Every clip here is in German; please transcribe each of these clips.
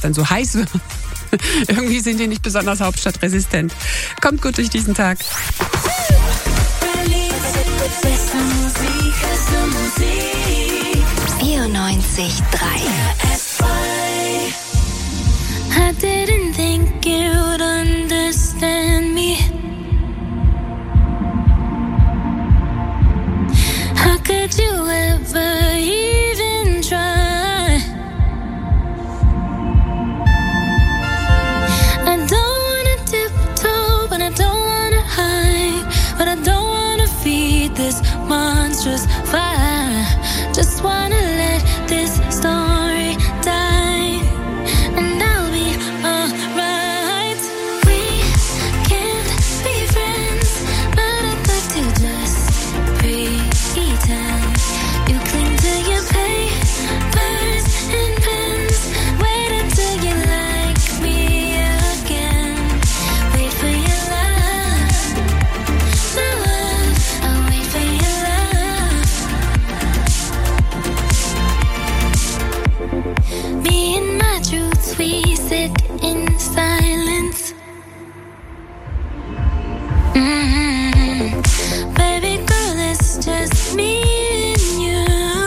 dann so heiß wird. Irgendwie sind die nicht besonders hauptstadtresistent. Kommt gut durch diesen Tag. 94.3 I didn't think you'd understand me. How could you ever even try? I don't wanna tiptoe, but I don't wanna hide. But I don't wanna feed this monstrous fire. Just wanna let this story die, and I'll be alright. We can't be friends, but I'd like to just pretend. You cling to your papers and pens. Wait until you like me again. Wait for your love, my love. I'll wait for your love. Me and my truths, we sit in silence. Baby girl, it's just me and you.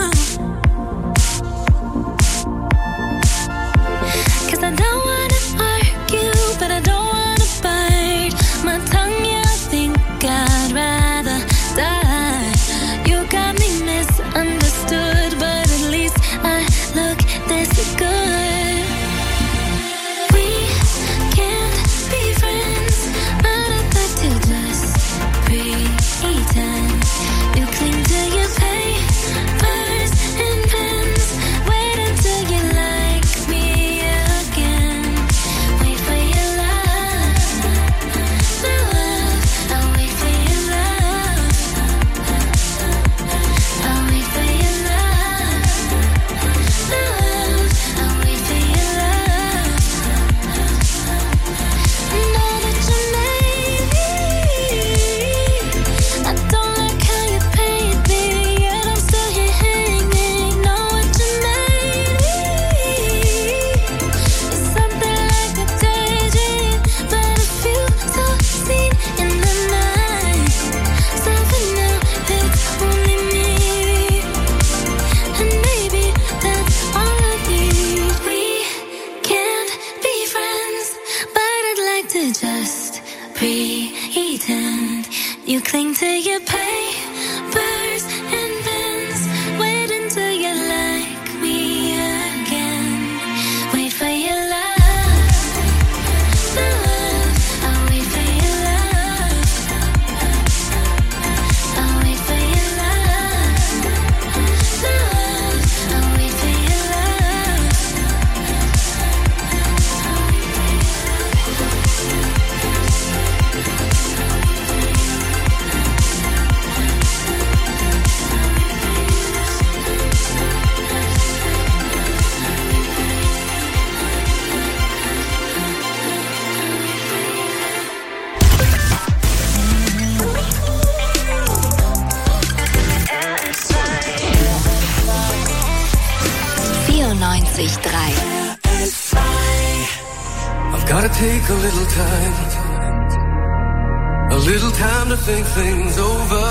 'Cause I don't wanna argue, but I don't wanna bite my tongue. Yeah, I think I'd rather die. You got me misunderstood, but at least I look this good. We can't be friends, but I'd like to just pretend. You cling to your papers and pens. Wait until you like me again. Wait for your love, my love. I'll wait for your love. I'll wait for your love, my love. I'll wait for your love. Know that you made me. I don't like how you paint me, yet I'm still here hanging. Know what you made me. It's something like a daydream, but I feel so seen in the night. So for now, it's only me, and maybe that's all I need. We can't be friends, but I'd like to just pretend. You cling to your papers and pens. Wait until you like me again. Wait for your love, my love. I'll wait for your love. I'll wait for your love, my love. I'll wait for your love. I've gotta take a little time to think things over.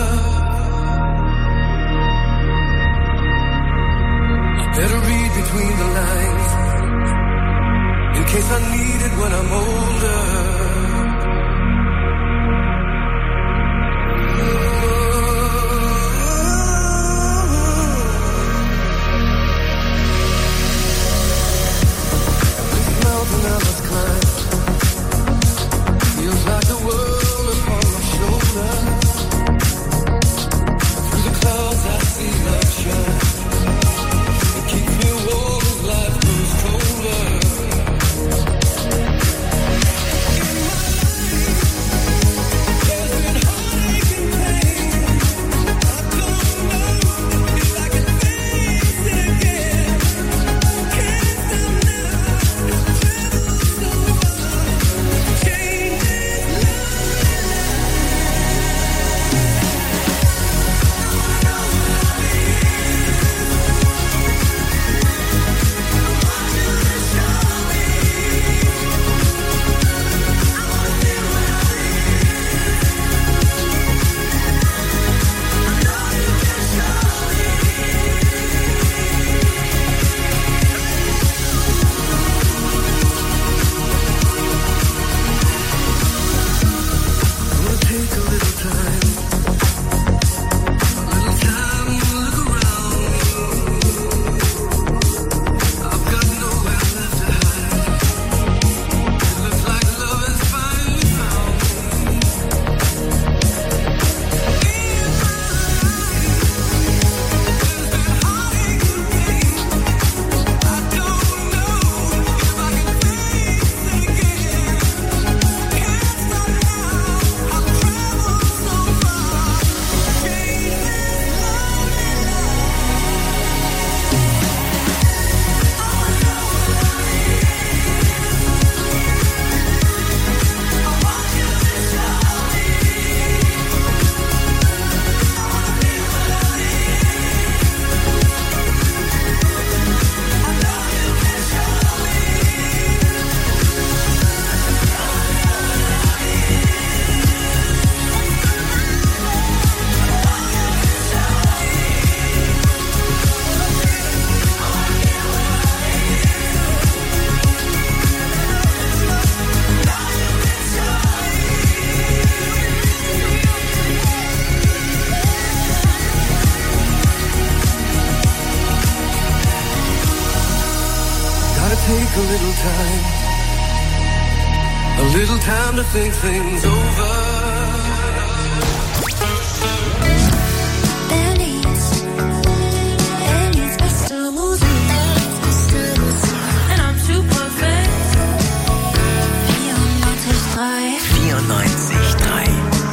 I better read between the lines in case I need it when I'm older. A little time to think things over. There needs Mr. Music. And I'm too perfect. 94.3.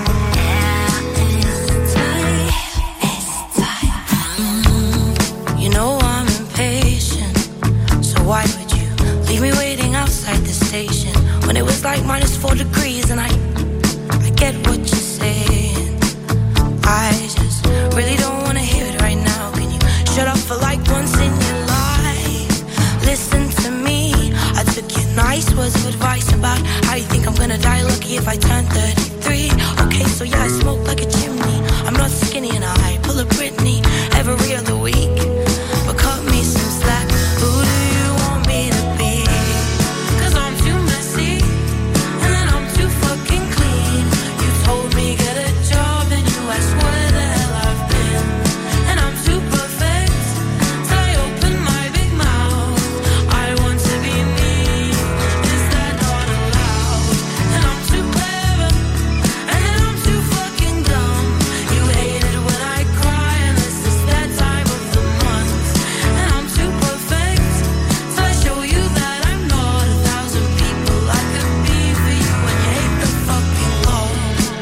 You know I'm impatient, so why would you leave me waiting outside the station when it was like -4 degrees? And I get what you're saying. I just really don't want to hear it right now. Can you shut up for like once in your life? Listen to me. I took your nice words of advice about how you think I'm gonna die lucky if I turn 33. Okay, so yeah, I smoke like a chimney. I'm not skinny and I pull a Britney every other week. But cut me some slack. Who do you want me to be? 'Cause I'm too messy and then I'm too fucking clean. You told me get a job and you asked where the hell I've been. And I'm too perfect till I open my big mouth. I want to be me. Is that not allowed? And I'm too clever and then I'm too fucking dumb. You hate it when I cry and this is that time of the month. And I'm too perfect till I show you that I'm not 1,000 people I could be for you. When you hate the fucking Lord,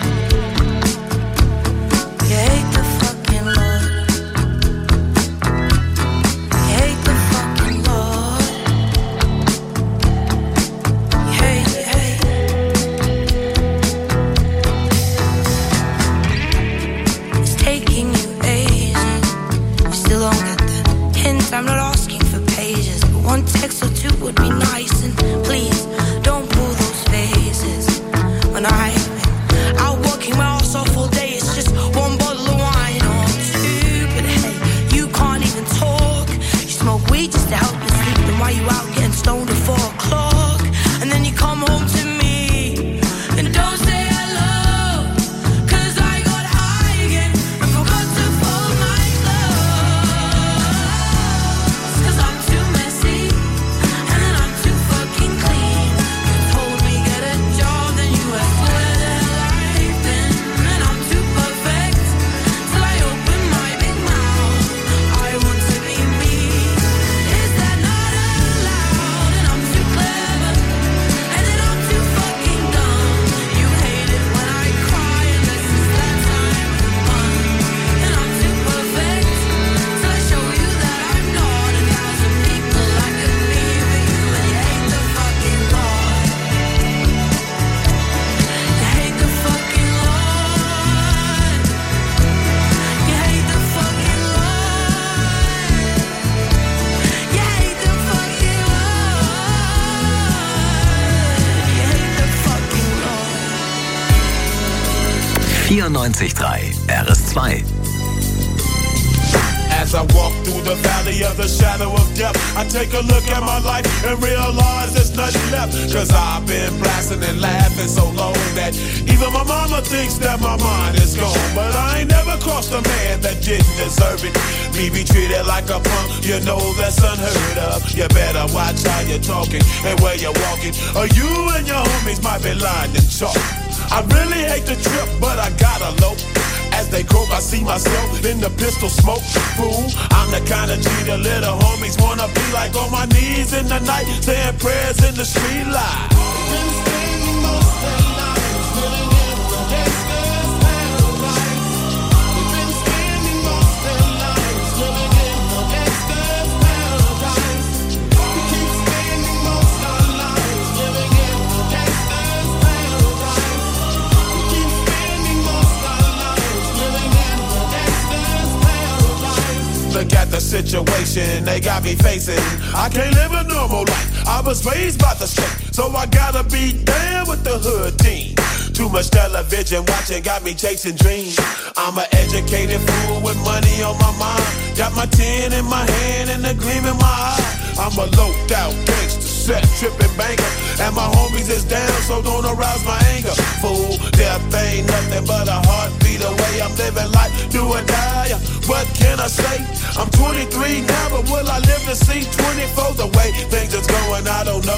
you hate the fucking Lord, you hate the fucking Lord, you hate. It's taking you ages. You still don't get the hint. I'm not asking for pages, but one text or two would be nice. And please don't pull those faces. When I've been out working my ass off all day, it's just one bottle of wine or two. But hey, you can't even talk. You smoke weed just to help you sleep. Then why you out getting stoned at 4 o'clock? And then you come home to me and don't say hello. 'Cause I got high again and forgot to fold my clothes. 'Cause I'm too messy and then I'm too fucking clean. You told me get a job, then you asked where the hell I've been. And I'm too perfect till I open my big mouth. I want to be me. Is that not allowed? And I'm too clever and then I'm too fucking dumb. You hate it when I cry and this is that time of the month. And I'm too perfect till I show you that I'm not 1,000 people I could be for you. And you hate the fucking Lord, you hate the fucking Lord, you hate the fucking Lord, you hate the fucking Lord, you hate the fucking Lord. 94.3 RS2. As I walk through the valley of the shadow of death, I take a look at my life and realize there's nothing left. 'Cause I've been blasting and laughing so long that even my mama thinks that my mind is gone. But I ain't never crossed a man that didn't deserve it. Me be treated like a punk, you know that's unheard of. You better watch how you're talking and where you're walking, or you and your homies might be lying to chalk. I really hate the trip, but I gotta low. As they croak, I see myself in the pistol smoke. Fool, I'm the kind of G the little homies wanna be like, on my knees in the night, saying prayers in the street light. Been spending most of their lives living in the gangster's paradise. We've been spending most of their lives living in the gangster's paradise. We keep spending most of our lives living in the gangster's paradise. We keep spending most of our lives living in the gangster's paradise. Look at the situation they got me facing. I can't live a normal life. I was raised by the state, so I gotta be down with the hood team. Too much television watching got me chasing dreams. I'm an educated fool with money on my mind. Got my tin in my hand and a gleam in my eye. I'm a loped out gangster, set tripping banker, and my homies is down, so don't arouse my anger. Fool, death ain't nothing but a heartbeat away. I'm living life, do or die. What can I say? I'm 23 now, but will I live to see 24? The way things is going, I don't know.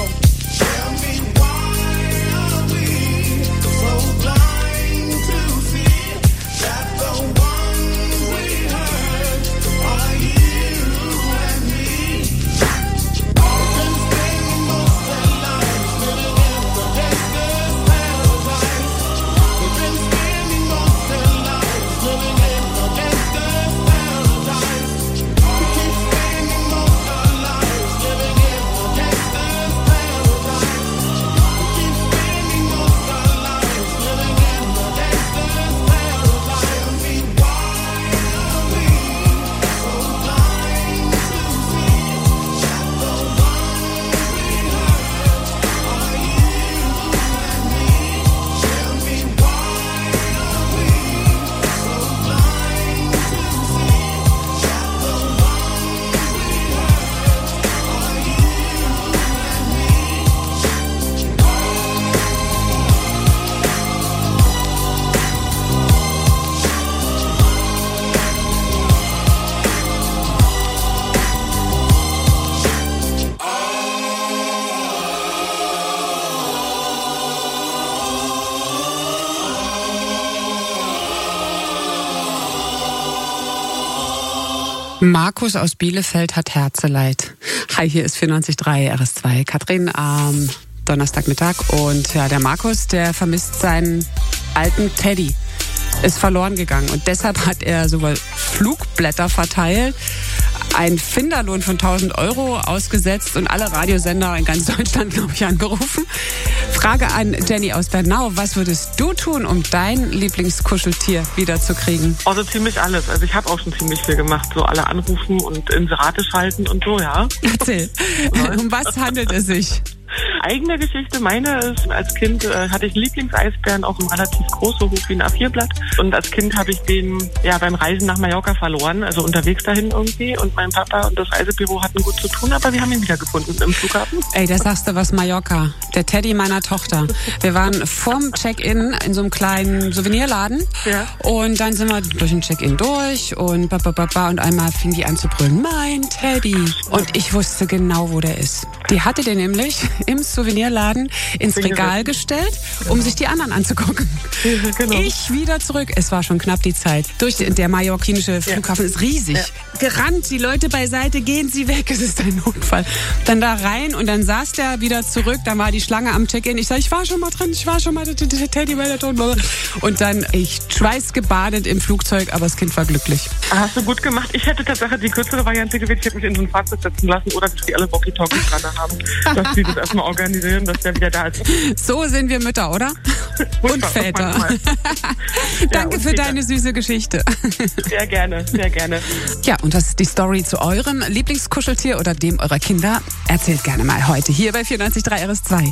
Markus aus Bielefeld hat Herzeleid. Hi, hier ist 94.3 RS2. Katrin am Donnerstagmittag. Und ja, der Markus, der vermisst seinen alten Teddy. Ist verloren gegangen. Und deshalb hat er sowohl Flugblätter verteilt, einen Finderlohn von 1.000 € ausgesetzt und alle Radiosender in ganz Deutschland, glaube ich, angerufen. Frage an Jenny aus Bernau. Was würdest du tun, um dein Lieblingskuscheltier wiederzukriegen? Also ziemlich alles. Also ich habe auch schon ziemlich viel gemacht. So alle anrufen und Inserate schalten und so, ja. Erzähl. Um was handelt es sich? Eigene Geschichte, meine ist, als Kind hatte ich einen Lieblingseisbären, auch ein relativ groß, so hoch wie ein A4-Blatt. Und als Kind habe ich den beim Reisen nach Mallorca verloren, also unterwegs dahin irgendwie. Und mein Papa und das Reisebüro hatten gut zu tun, aber wir haben ihn wiedergefunden im Flughafen. Ey, da sagst du was, Mallorca. Der Teddy meiner Tochter. Wir waren vorm Check-in in so einem kleinen Souvenirladen. Ja. Und dann sind wir durch den Check-in durch und und einmal fing die an zu brüllen, mein Teddy. Und ich wusste genau, wo der ist. Die hatte den nämlich im Souvenirladen ins Regal gestellt, um sich die anderen anzugucken. Ja, genau. Ich wieder zurück. Es war schon knapp die Zeit. Der mallorquinische Flughafen ist riesig. Ja. Gerannt, die Leute beiseite, gehen Sie weg, es ist ein Notfall. Dann da rein und dann saß der wieder zurück, dann war die Schlange am Check-in. Ich sag, ich war schon mal drin, der Teddy war der tot. Und dann, ich schweißgebadet im Flugzeug, aber das Kind war glücklich. Hast du gut gemacht. Ich hätte tatsächlich die kürzere Variante gewählt. Ich hätte mich in so ein Fahrzeug setzen lassen oder dass die alle Walkie-Talkies dran haben, dass die das erstmal organisieren, dass der wieder da ist. So sind wir Mütter, oder? Und Väter. Danke für deine süße Geschichte. Sehr gerne, sehr gerne. Ja, und das ist die Story zu eurem Lieblingskuscheltier oder dem eurer Kinder. Erzählt gerne mal heute hier bei 94.3 RS2.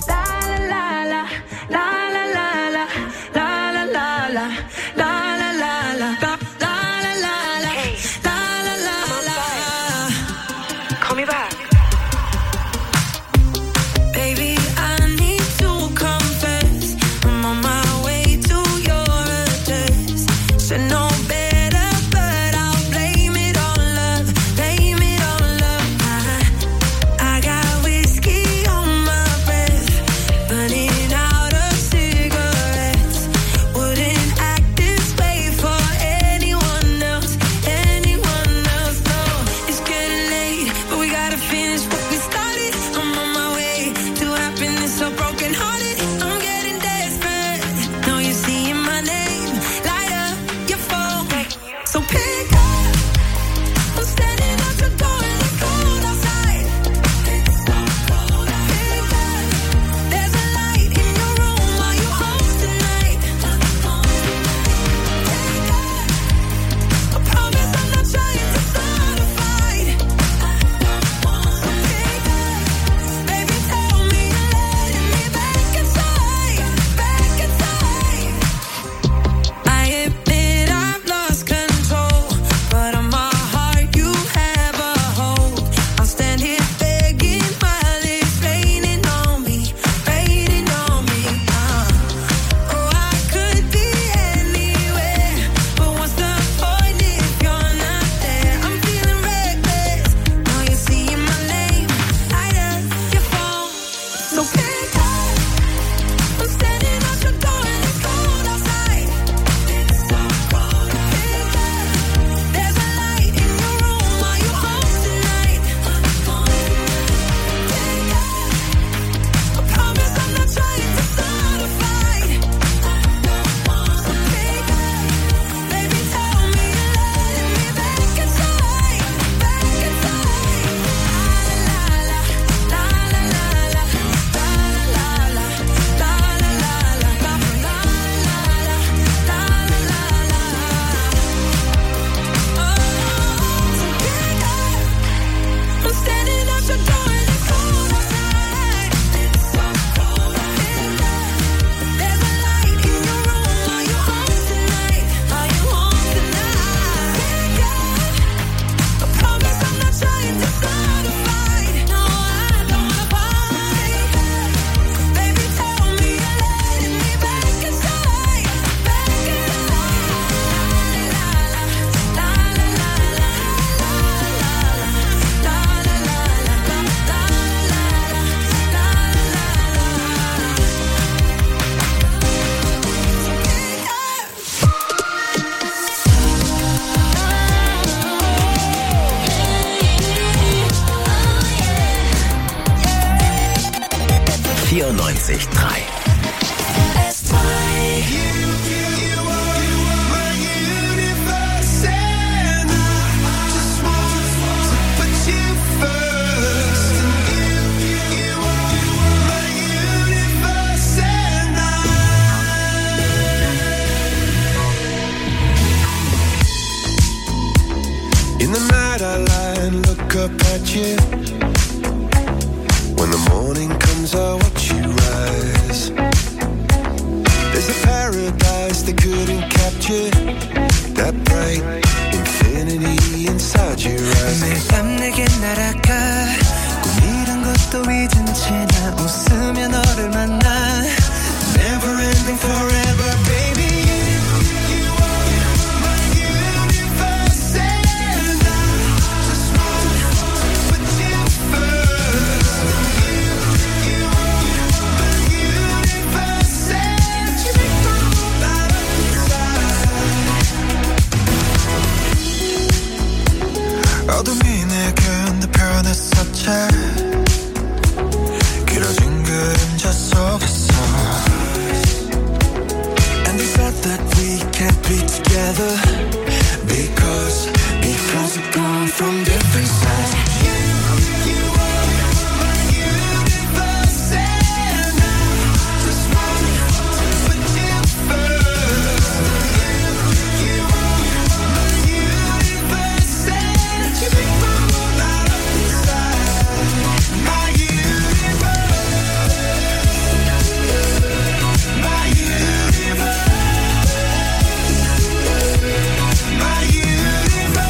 94.3. In the night I lie and look up at you. When the morning comes I watch you rise. There's a paradise they couldn't capture. That bright infinity inside your eyes. 매일 밤 내게 날아가 꿈이란 것도 잊은 채 나 웃으며 너를 만나. Never ending forever baby. 어둠이 내게 편했었지. 길어진 그림자 속에서. And they said that we can't be together because we've gone from different sides. You are my universe and I just want to put you first. You are my universe and you make my world light up inside. My universe, my universe, my universe.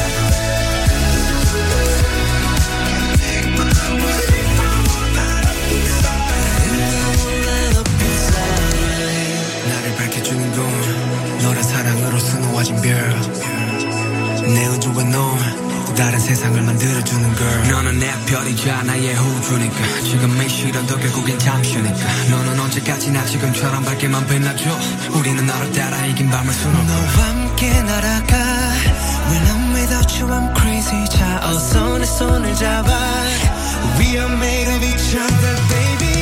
나를 밝혀주는 건 너란 사랑으로 수놓아진 별. 내 우주와 너 다른 세상을 만들어주는 걸. 너는 내 별이자 나의 우주니까 지금의 시련도 결국엔 잠시니까. 너는 언제까지나 지금처럼 밝게만 빛나줘. 우리는 너를 따라 이긴 밤을 수놓고 너와 함께 날아가. When I'm without you I'm crazy. 자 어서 내 손을 잡아. We are made of each other baby.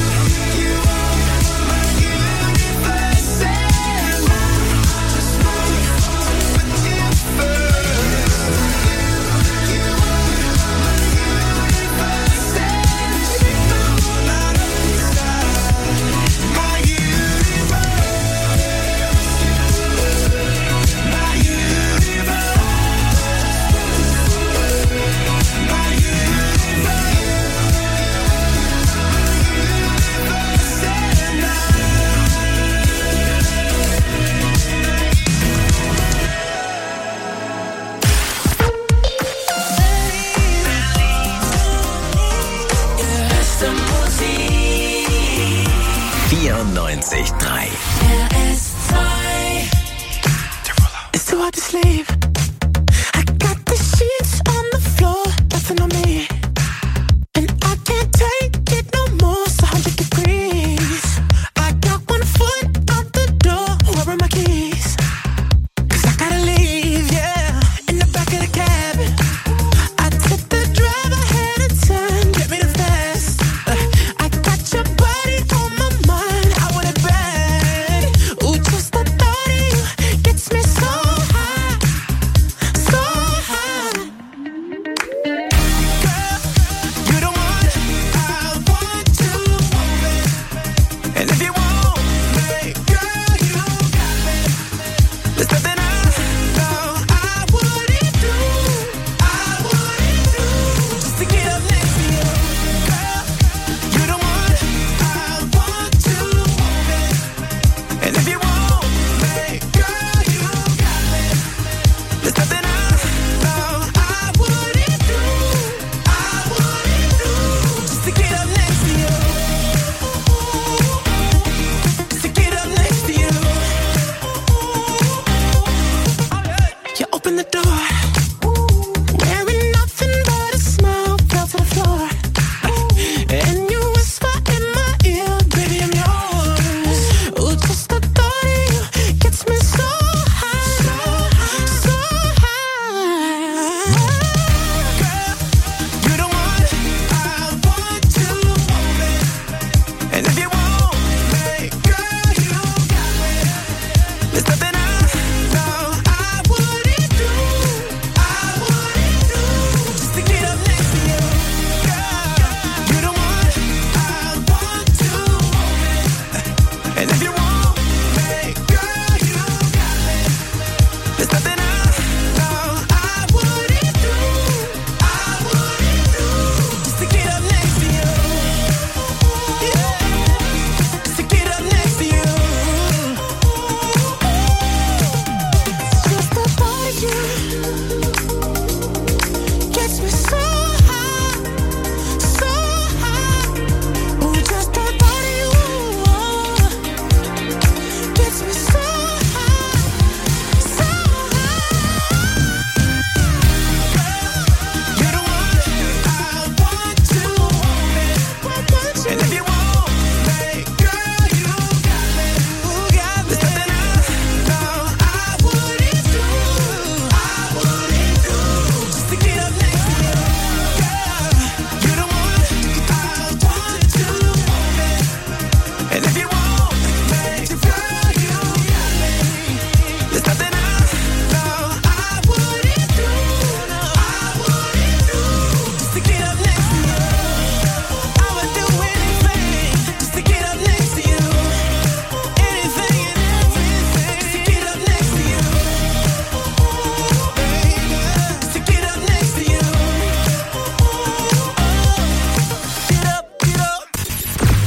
It's too hard to sleep. I got the sheets on the floor, nothing on me. And I can't take it no more, it's 100 degrees. I got one foot out the door, where are my keys? 'Cause I gotta leave, yeah. In the back of the cab, I took the drive ahead of time, get me the fast. I got your body on my mind, I want it bad. Ooh, just the thought of you gets me so high.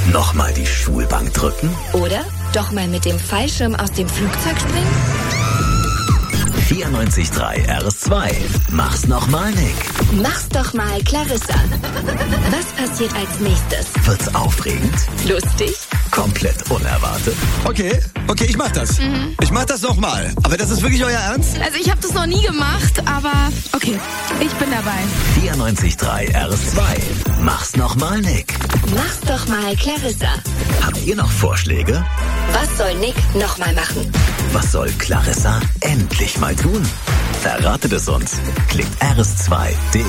Nochmal die Schulbank drücken? Oder doch mal mit dem Fallschirm aus dem Flugzeug springen? 94.3 RS2. Mach's nochmal, Nick. Mach's doch mal, Clarissa. Was passiert als nächstes? Wird's aufregend? Lustig? Komplett unerwartet? Okay, ich mach das. Ich mach das nochmal. Aber das ist wirklich euer Ernst? Also ich habe das noch nie gemacht, aber okay, ich bin dabei. 94.3 RS2. Mach's nochmal, Nick. Mach's doch mal, Clarissa. Habt ihr noch Vorschläge? Was soll Nick nochmal machen? Was soll Clarissa endlich mal tun? Verratet es uns. Klickt rs2.de.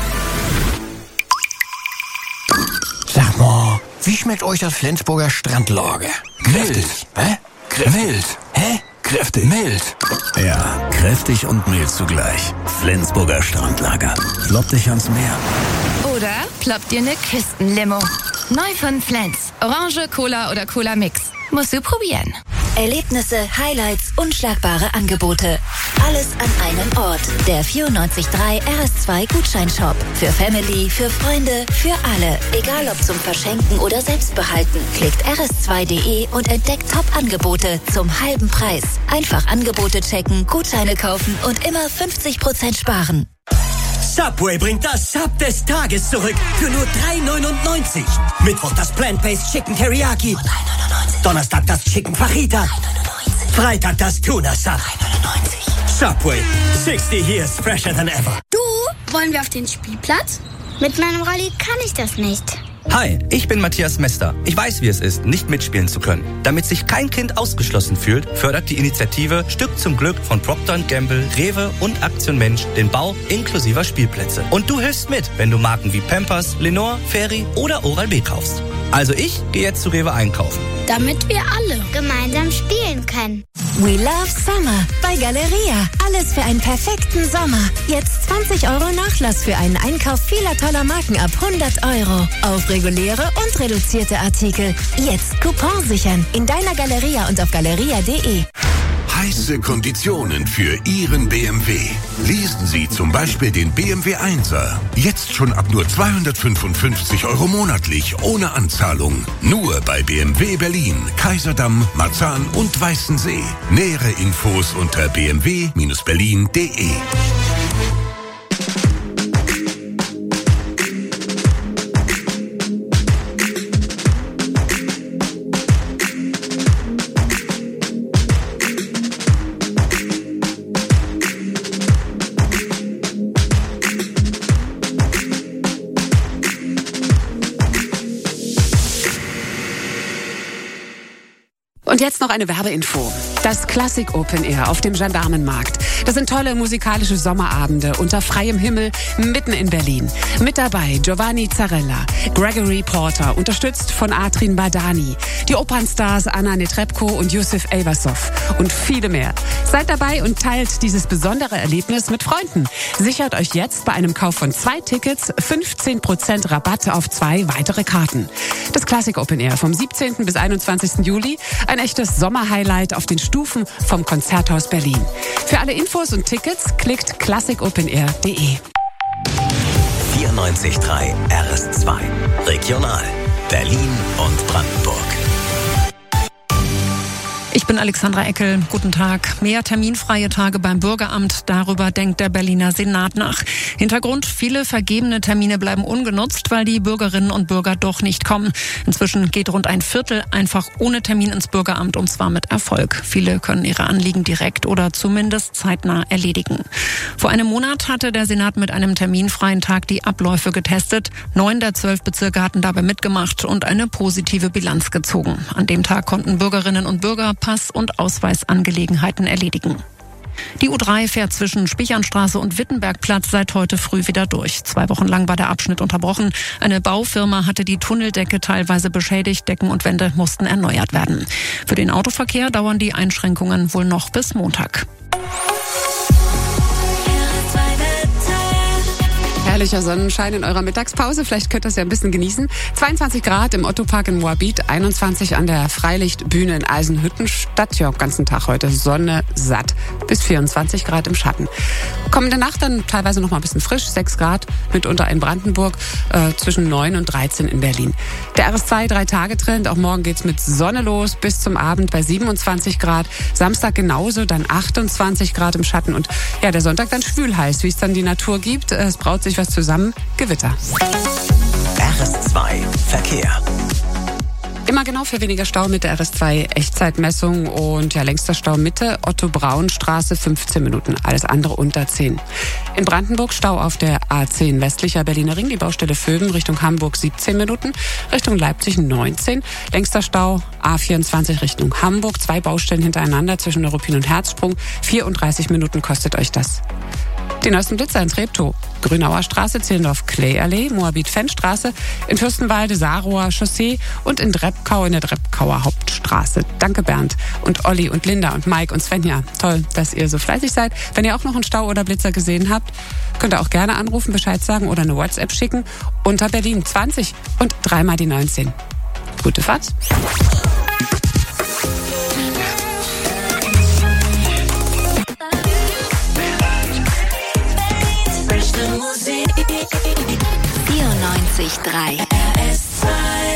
Sag mal, wie schmeckt euch das Flensburger Strandlager? Mild. Hä? Mild. Hä? Kräftig. Mild. Ja, kräftig und mild zugleich. Flensburger Strandlager. Plopp dich ans Meer. Oder ploppt dir eine Küstenlimo. Neu von Flens. Orange, Cola oder Cola Mix. Musst du probieren. Erlebnisse, Highlights, unschlagbare Angebote. Alles an einem Ort. Der 94.3 RS2 Gutscheinshop. Für Family, für Freunde, für alle. Egal ob zum Verschenken oder Selbstbehalten. Klickt rs2.de und entdeckt Top-Angebote zum halben Preis. Einfach Angebote checken, Gutscheine kaufen und immer 50% sparen. Subway bringt das Sub des Tages zurück für nur $3,99. Mittwoch das Plant-Based Chicken Teriyaki. Nur $3,99. Donnerstag das Chicken Fajita. $3,99. Freitag das Tuna Sub. $3,99. Subway, 60 years fresher than ever. Du, wollen wir auf den Spielplatz? Mit meinem Rolli kann ich das nicht. Hi, ich bin Matthias Mester. Ich weiß, wie es ist, nicht mitspielen zu können. Damit sich kein Kind ausgeschlossen fühlt, fördert die Initiative Stück zum Glück von Procter & Gamble, Rewe und Aktion Mensch den Bau inklusiver Spielplätze. Und du hilfst mit, wenn du Marken wie Pampers, Lenore, Fairy oder Oral-B kaufst. Also ich gehe jetzt zu Rewe einkaufen. Damit wir alle gemeinsam spielen können. We love Summer bei Galeria. Alles für einen perfekten Sommer. Jetzt 20 € Nachlass für einen Einkauf vieler toller Marken ab 100 €. Auf reguläre und reduzierte Artikel. Jetzt Coupon sichern. In deiner Galeria und auf galeria.de. Heiße Konditionen für Ihren BMW. Lesen Sie zum Beispiel den BMW 1er. Jetzt schon ab nur 255 € monatlich, ohne Anzahlung. Nur bei BMW Berlin, Kaiserdamm, Marzahn und Weißensee. Nähere Infos unter bmw-berlin.de. Und jetzt noch eine Werbeinfo. Das Classic Open Air auf dem Gendarmenmarkt. Das sind tolle musikalische Sommerabende unter freiem Himmel mitten in Berlin. Mit dabei Giovanni Zarella, Gregory Porter, unterstützt von Atrin Badani, die Opernstars Anna Netrebko und Yusuf Eyvasov und viele mehr. Seid dabei und teilt dieses besondere Erlebnis mit Freunden. Sichert euch jetzt bei einem Kauf von 2 Tickets 15% Rabatt auf 2 weitere Karten. Das Classic Open Air vom 17. bis 21. Juli. Ein echtes Sommerhighlight auf den Stufen vom Konzerthaus Berlin. Für alle Infos und Tickets klickt classicopenair.de. 94.3 RS2. Regional. Berlin und Brandenburg. Ich bin Alexandra Eckel. Guten Tag. Mehr terminfreie Tage beim Bürgeramt. Darüber denkt der Berliner Senat nach. Hintergrund: viele vergebene Termine bleiben ungenutzt, weil die Bürgerinnen und Bürger doch nicht kommen. Inzwischen geht rund ein Viertel einfach ohne Termin ins Bürgeramt, und zwar mit Erfolg. Viele können ihre Anliegen direkt oder zumindest zeitnah erledigen. Vor einem Monat hatte der Senat mit einem terminfreien Tag die Abläufe getestet. 9 der 12 Bezirke hatten dabei mitgemacht und eine positive Bilanz gezogen. An dem Tag konnten Bürgerinnen und Bürger Pass- und Ausweisangelegenheiten erledigen. Die U3 fährt zwischen Spichernstraße und Wittenbergplatz seit heute früh wieder durch. 2 Wochen lang war der Abschnitt unterbrochen. Eine Baufirma hatte die Tunneldecke teilweise beschädigt. Decken und Wände mussten erneuert werden. Für den Autoverkehr dauern die Einschränkungen wohl noch bis Montag. Herrlicher Sonnenschein in eurer Mittagspause. Vielleicht könnt ihr es ja ein bisschen genießen. 22 Grad im Otto-Park in Moabit, 21 an der Freilichtbühne in Eisenhüttenstadt. Ja, ganzen Tag heute Sonne satt. Bis 24 Grad im Schatten. Kommende Nacht dann teilweise noch mal ein bisschen frisch. 6 Grad mitunter in Brandenburg, zwischen 9 und 13 in Berlin. Der RS2 3-Tage-Trend. Auch morgen geht's mit Sonne los bis zum Abend bei 27 Grad. Samstag genauso, dann 28 Grad im Schatten. Und ja, der Sonntag dann schwül-heiß, wie es dann die Natur gibt. Es braut sich was zusammen. Gewitter. RS2 Verkehr. Immer genau für weniger Stau mit der RS2 Echtzeitmessung und ja, längster Stau Mitte, Otto-Braun-Straße 15 Minuten, alles andere unter 10. In Brandenburg Stau auf der A10 westlicher Berliner Ring, die Baustelle Vöben Richtung Hamburg 17 Minuten, Richtung Leipzig 19. Längster Stau A24 Richtung Hamburg, 2 Baustellen hintereinander zwischen Neuruppin und Herzsprung, 34 Minuten kostet euch das. Die neuesten Blitzer in Treptow, Grünauer Straße, Zehlendorf-Clay-Allee, Moabit-Fennstraße, in Fürstenwalde, Saarroher Chaussee und in Dreppkau in der Dreppkauer Hauptstraße. Danke Bernd und Olli und Linda und Mike und Svenja. Toll, dass ihr so fleißig seid. Wenn ihr auch noch einen Stau oder Blitzer gesehen habt, könnt ihr auch gerne anrufen, Bescheid sagen oder eine WhatsApp schicken unter Berlin 20 und 3 mal die 19. Gute Fahrt. Musik 94.3 RS2.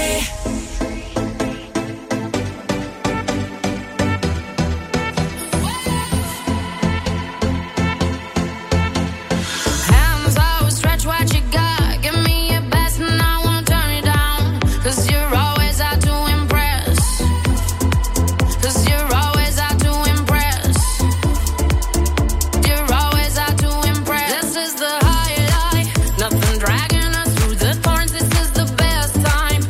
Dragging us through the thorns, this is the best time.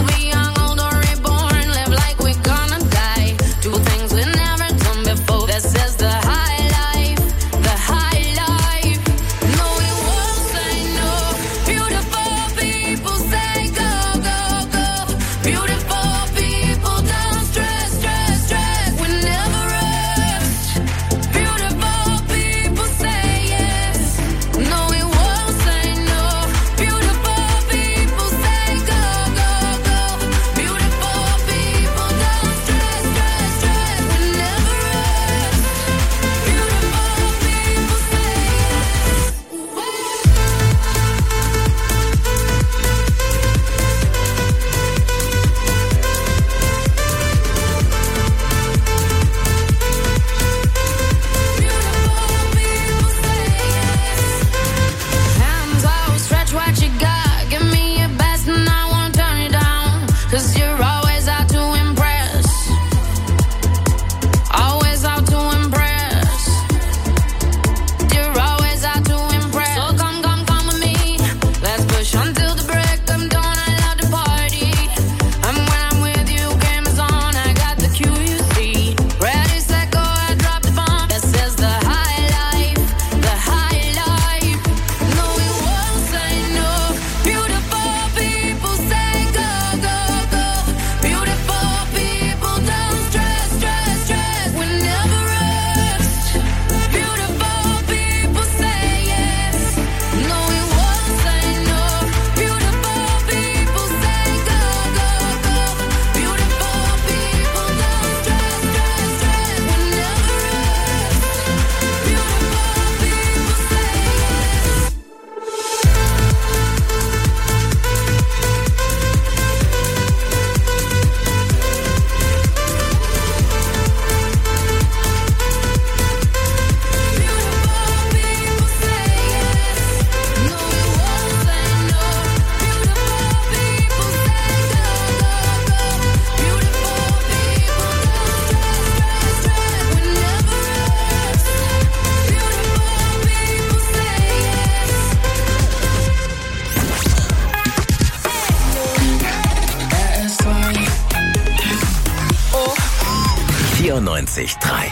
94.3.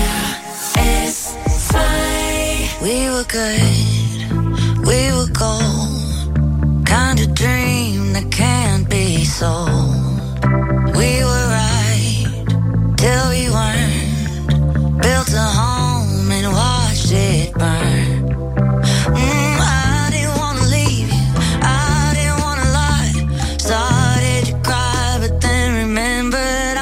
We were good, we were gold. Kind of dream that can't be sold. We were right till we weren't. Built a home and watched it burn. I didn't wanna remembered.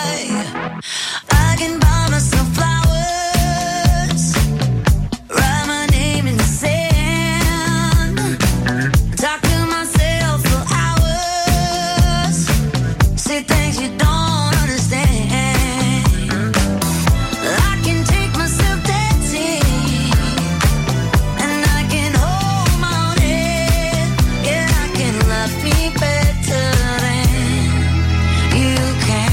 I can buy myself flowers, write my name in the sand, talk to myself for hours, say things you don't understand. I can take myself dancing, and I can hold my own head. Yeah, I can love me better than you can.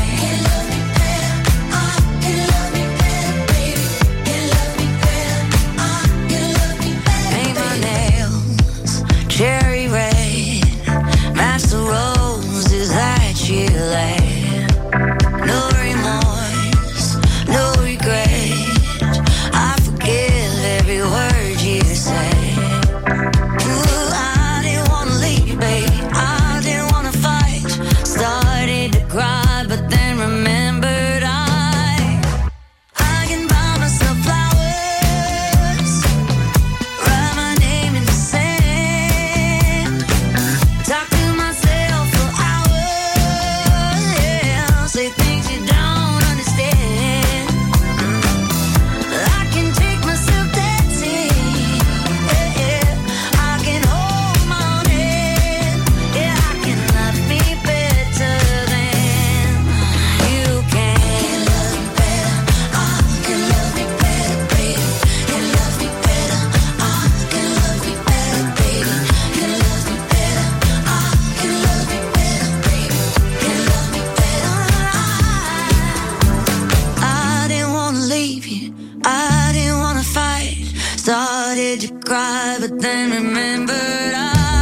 Cherry red, match the roses that you laid. No remorse, no regret. I forgive every word you say. Ooh, I didn't wanna leave you, baby. I didn't wanna fight. Started to cry, but then remembered I can buy myself flowers, write my name in the sand, talk to myself for hours, yeah, say things you don't understand. I can take myself dancing, yeah, I can hold my own head, yeah, I can love me better than you can. Love me better, I can love me better, baby. Can love me better, I can love me better, baby. Can love me better, I can love me better, baby. Can love me better. I didn't wanna leave you, I didn't wanna fight. Started to cry, but then remembered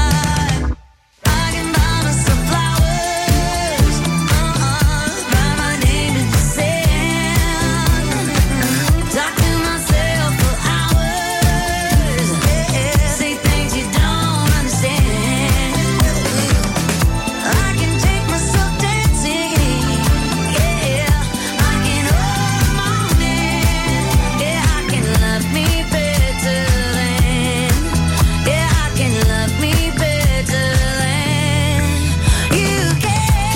I can buy myself flowers, write my name in the sand, talk to myself for hours, yeah, say things you don't understand. I can take myself dancing, yeah, I can hold my own hand, yeah, I can love me better than, yeah, I can love me better than you can.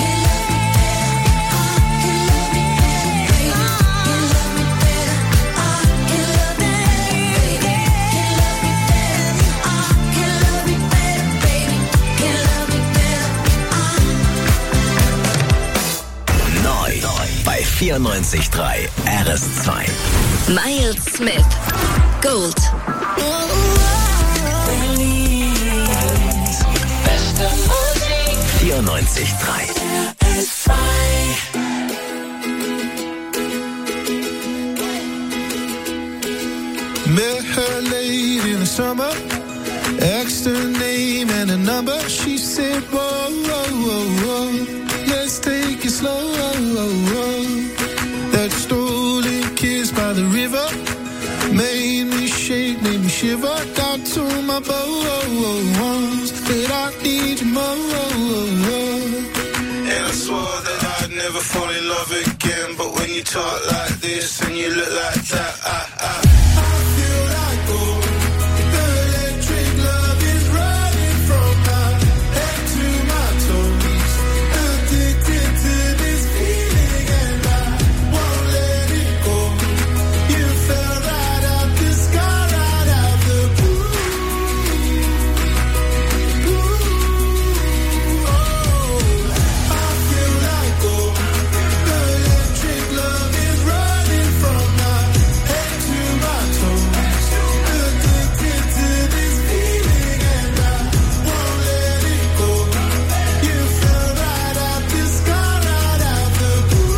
Neu bei 94.3 RS2. Miles Smith, Gold. Beste Musik. 94.3. Met her late in the summer, asked her name and a number. She said, whoa, whoa, whoa, whoa, let's take it slow. That stolen kiss by the river made me shake, made me shiver. Down to my bones, that I need you more. And I swore that I'd never fall in love again. But when you talk like this and you look like that, I feel like gold. The electric love is running from my head to my toes. Addicted to this feeling and I won't let it go. You fell right out the sky, right out the blue. I feel like gold. The electric love is running from my head to my toes. Addicted to this feeling and I won't let it go. You fell right out the sky, right out the blue.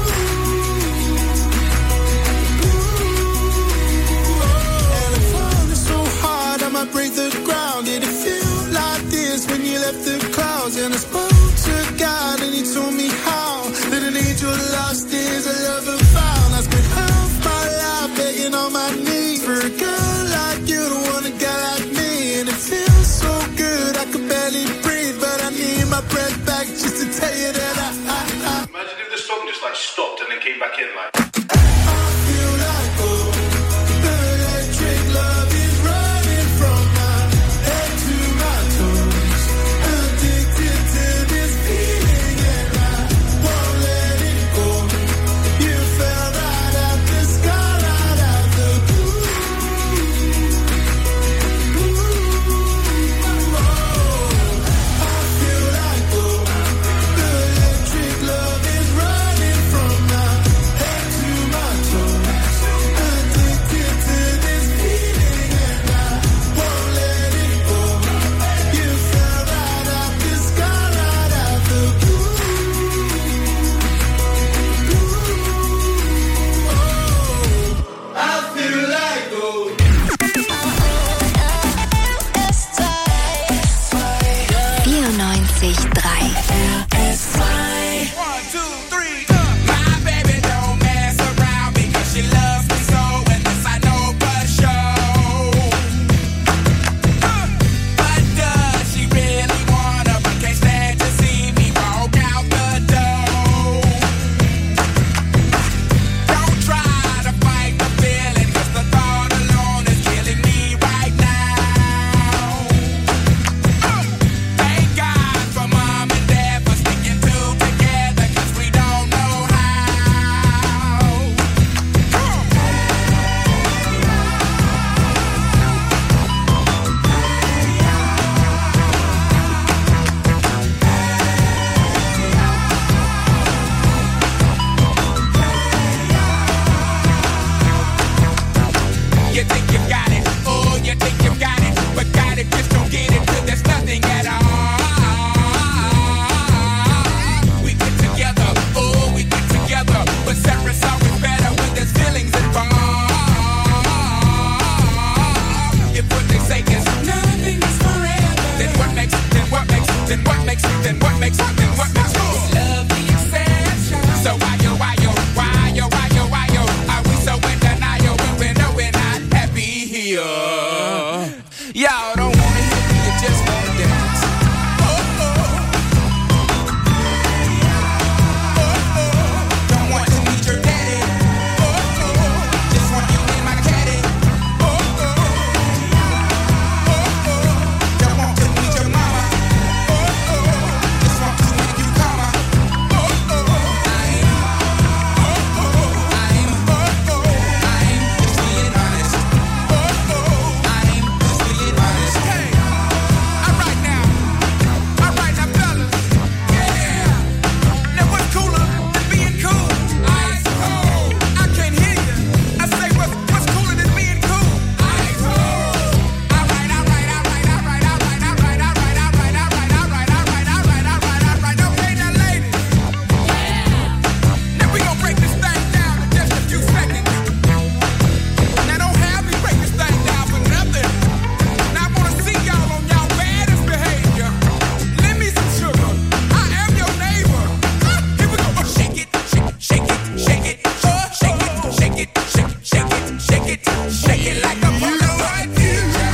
And I'm falling so hard I might break the ground. Did it feel like this when you left the clouds? And I spoke to God and he told me how that an angel lost is a lover found. I spent half my life begging on my knees for a girl like you to want a guy like me. And it feels so good I could barely breathe, but I need my breath back just to tell you that I Imagine if the song just like stopped and then came back in like. feel like gold. The electric love is running from my head to my toes. Addicted to this feeling and I won't let it So why yo, are we so in denial when we know we're not happy here? Y'all don't wanna hear me, you just wanna dance. Don't want to meet your daddy. Just want you in my caddy. Don't want to meet your mama. Just want to make you calmer. I ain't just being honest. I ain't just being honest. Hey, alright now, fellas. Yeah. Now what's cooler than being cool? Ice cold. I can't hear you. I say what's cooler than being cool? Ice cold. Alright. Okay, now ladies. Now we gon' break this thing down in just a few seconds. Now don't have me break this thing down for nothing. Now I wanna see y'all on y'all baddest behavior. Lend me some sugar. I am your neighbor. Here we go. Shake it. Shake it like a Polaroid picture.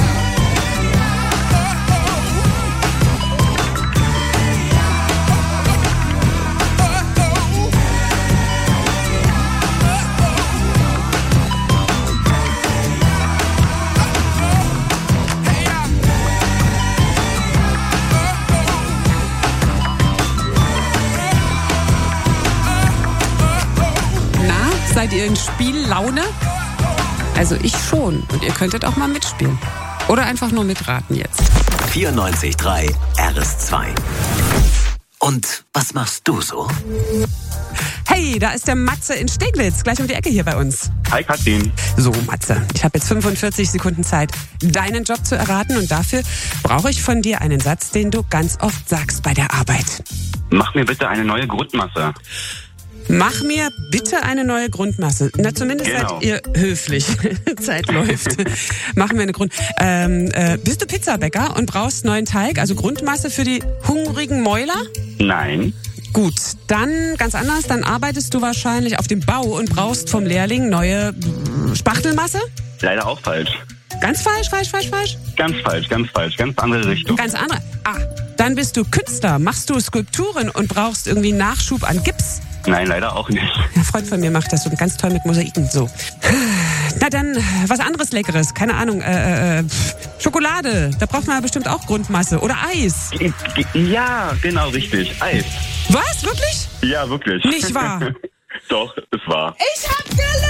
Na, seid ihr in Spiellaune? Also ich schon. Und ihr könntet auch mal mitspielen. Oder einfach nur mitraten jetzt. 94.3 RS2. Und was machst du so? Hey, da ist der Matze in Steglitz, gleich um die Ecke hier bei uns. Hi Katrin. So, Matze, ich habe jetzt 45 Sekunden Zeit, deinen Job zu erraten. Und dafür brauche ich von dir einen Satz, den du ganz oft sagst bei der Arbeit. Mach mir bitte eine neue Grundmasse. Mach mir bitte eine neue Grundmasse. Na, zumindest Genau. seid ihr höflich. Zeit läuft. Machen wir eine bist du Pizzabäcker und brauchst neuen Teig, also Grundmasse für die hungrigen Mäuler? Nein. Gut, dann ganz anders. Dann arbeitest du wahrscheinlich auf dem Bau und brauchst vom Lehrling neue Spachtelmasse? Leider auch falsch. Ganz falsch? Ganz falsch. Ganz andere Richtung. Ganz andere? Dann bist du Künstler. Machst du Skulpturen und brauchst irgendwie Nachschub an Gips? Nein, leider auch nicht. Ein Freund von mir macht das so ganz toll mit Mosaiken. So. Na dann, was anderes Leckeres. Keine Ahnung. Schokolade. Da braucht man bestimmt auch Grundmasse. Oder Eis. Ja, genau richtig. Eis. Was? Wirklich? Ja, wirklich. Nicht wahr? Doch, es war. Ich hab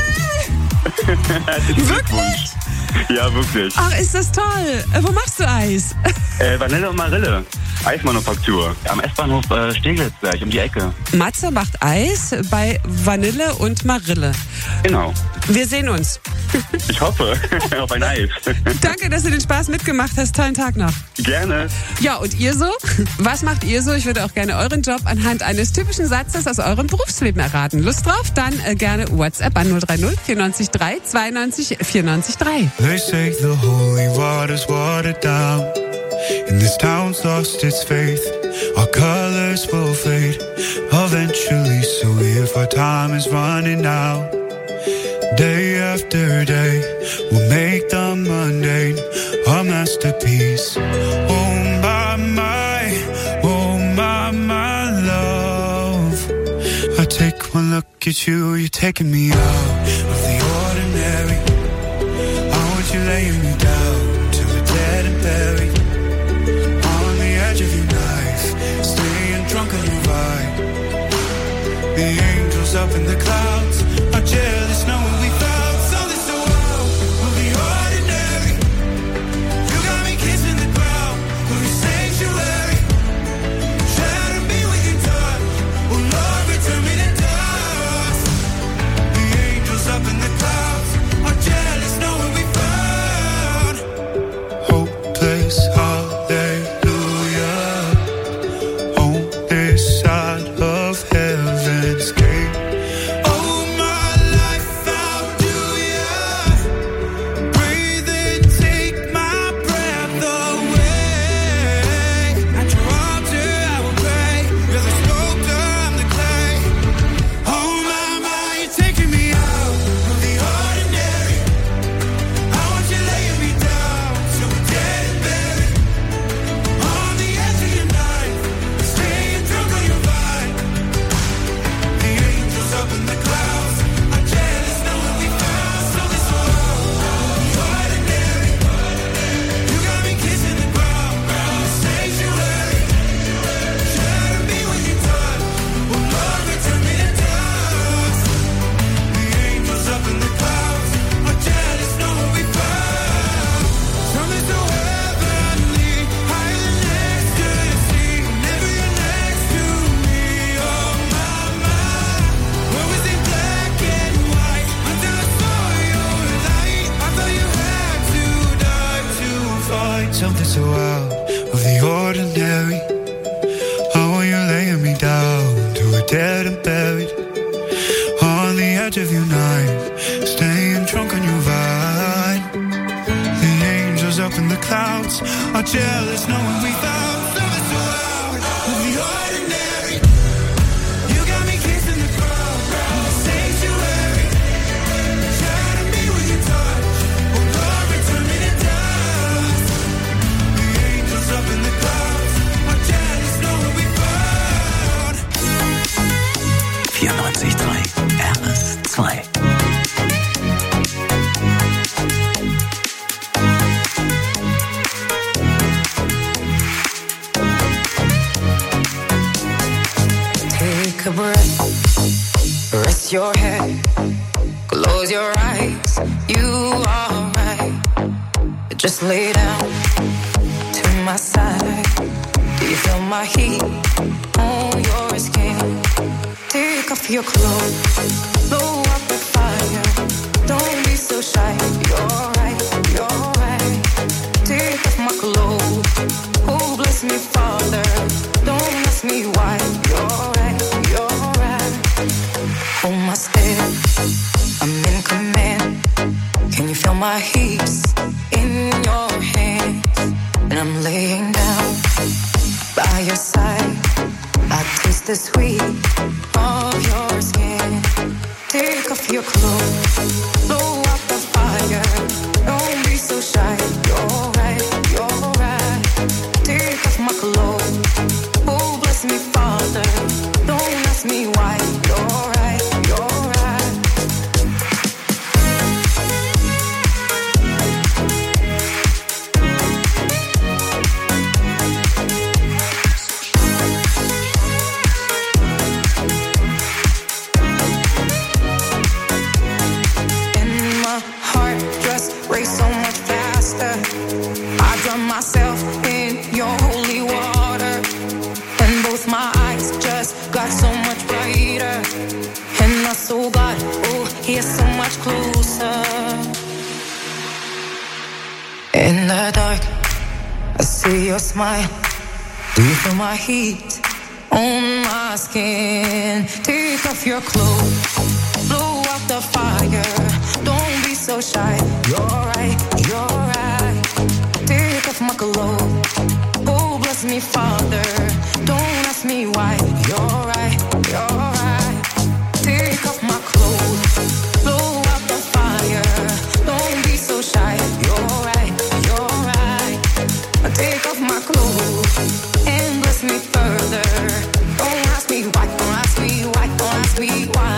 gelernt! Wirklich? Ja, wirklich. Ach, ist das toll. Wo machst du Eis? Vanille und Marille. Eismanufaktur. Am S-Bahnhof Steglitz gleich um die Ecke. Matze macht Eis bei Vanille und Marille. Genau. Wir sehen uns. Ich hoffe. Auf ein Eis. Danke, dass du den Spaß mitgemacht hast. Tollen Tag noch. Gerne. Ja, und ihr so? Was macht ihr so? Ich würde auch gerne euren Job anhand eines typischen Satzes aus eurem Berufsleben erraten. Lust drauf? Dann gerne WhatsApp an 030 94 3 92 94 3. They say the holy water's watered down, and this town's lost its faith. Our colors will fade eventually, so if our time is running out, day after day, we'll make the mundane a masterpiece. Oh my love, I take one look at you, you're taking me out of the ordinary. You're laying me down to a dead and buried on the edge of your knife, staying drunk on your vibe. The angels up in the clouds are jealous knowing we found something so wild. We'll be ordinary. You got me kissing the ground of your sanctuary. Try to be with your touch. Oh Lord, return me to dust. The angels up in the clouds are jealous knowing we found hopeless hallelujah on this side of heaven's gate. Oh my life much of your night, staying drunk on your vibe. The angels up in the clouds are jealous knowing we found something so out of the ordinary. You got me kissing the crowd, sanctuary. Shatter me with your touch, oh Lord, return me to dust. The angels up in the clouds are jealous knowing we found 94.3 RS2. Take a breath, rest your head, close your eyes, you are right. Just lay down to my side. Do you feel my heat on your skin? Take off your clothes, blow up the fire. Don't be so shy, you're right, you're right. Take off my clothes, oh bless me Father. Don't ask me why, you're right, you're right. Hold my step, I'm in command. Can you feel my heat in your hands? And I'm laying down by your side. I taste the sweet of your skin. Take off your clothes, blow up the fire. Don't be so shy, you're right, you're right. Take off my clothes, oh bless me Father. Don't ask me why, you're right, you're right. And my heart just race so much faster. I drown myself in your holy water, and both my eyes just got so much brighter. And I saw God, oh, He's so much closer. In the dark, I see your smile. Do you feel my heat on my skin? Take off your clothes, blow out the fire. Don't be so shy, you're right, you're right. Take off my clothes, oh bless me Father. Don't ask me why, you're right, you're right. Take off my clothes, blow out the fire. Don't be so shy, you're right, you're right. Take off my clothes and bless me further. Don't ask me why, don't ask me why, don't ask me why.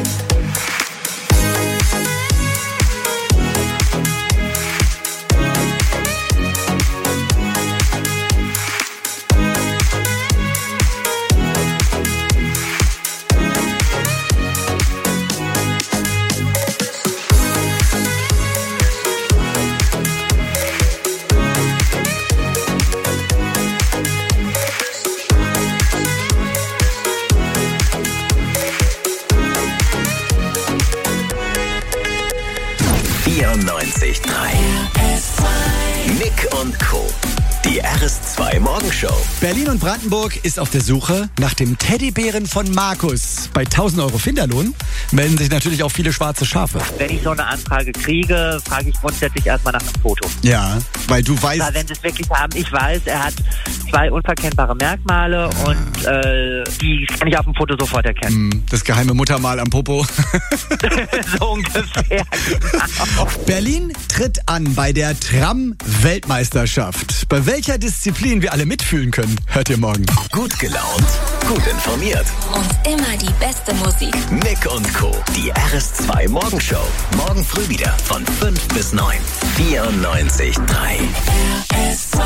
Nick und Co. Die RS2 Morgenshow. Berlin und Brandenburg ist auf der Suche nach dem Teddybären von Markus. Bei 1.000 Euro Finderlohn melden sich natürlich auch viele schwarze Schafe. Wenn ich so eine Anfrage kriege, frage ich grundsätzlich erstmal nach einem Foto. Ja, weil du weißt... Weil wenn sie es wirklich haben, ich weiß, er hat 2 unverkennbare Merkmale und die kann ich auf dem Foto sofort erkennen. Das geheime Muttermal am Popo. So ungefähr, genau. Berlin tritt an bei der Tram-Weltmeisterschaft. Bei welcher Disziplin wir alle mitfühlen können, hört ihr morgen. Gut gelaunt, gut informiert. Und immer die beste Musik. Nick und Co. Die RS2 Morgenshow. Morgen früh wieder von 5 bis 9. 94.3 RS2.